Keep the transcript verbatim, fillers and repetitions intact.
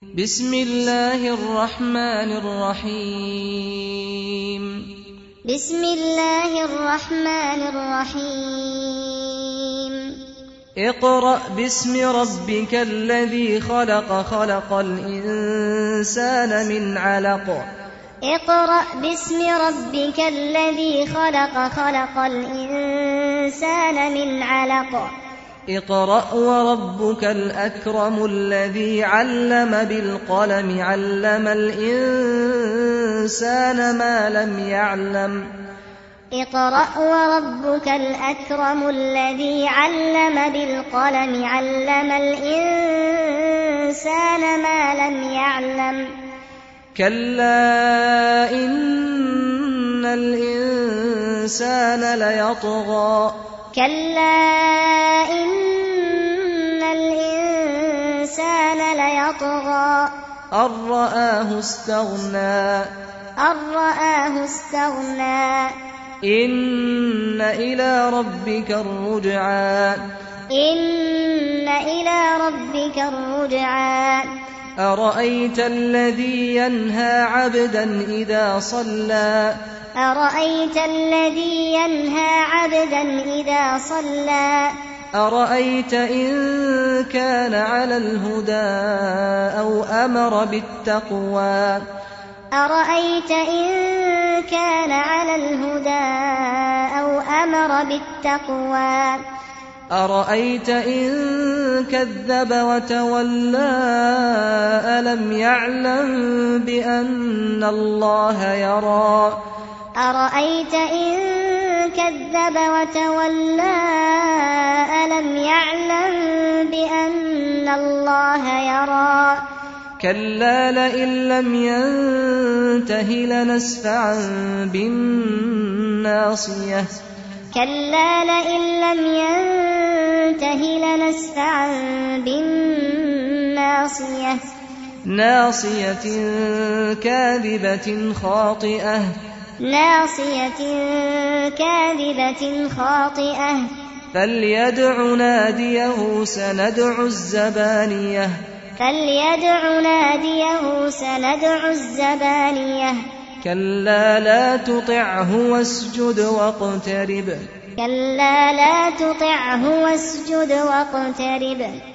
بسم الله الرحمن الرحيم بسم الله الرحمن الرحيم اقرأ باسم ربك الذي خلق خلق الإنسان من علق اقرأ باسم ربك الذي خلق خلق الإنسان من علق اقرأ وربك الأكرم الذي علم بالقلم علم الإنسان ما لم يعلم اقرأ وربك الأكرم الذي علم بالقلم علم الإنسان ما لم يعلم كلا إن الإنسان ليطغى كلا إن الإنسان ليطغى أن رآه استغنى أن رآه استغنى إن إلى ربك الرجعى إن إلى ربك الرجعى أرأيت الذي ينهى عبدا إذا صلى أرأيت الذي ينهى عبدا إذا صلى أرأيت إن كان على الهدى أو أمر بالتقوى أرأيت إن كان على الهدى أو أمر بالتقوى أرأيت إن كذب وتولى ألم يعلم بأن الله يرى أرأيت إن كذب وتولى ألم يعلم بأن الله يرى كلا لئن لم ينته لنسفعا بالناصية كلا لئن لم ينته لنسفعا بالناصية ناصية كاذبة خاطئة ناصية كاذبة خاطئة فليدع ناديه سندع الزبانية فليدع ناديه سندع الزبانية كلا لا تطعه واسجد واقترب كلا لا تطعه واسجد واقترب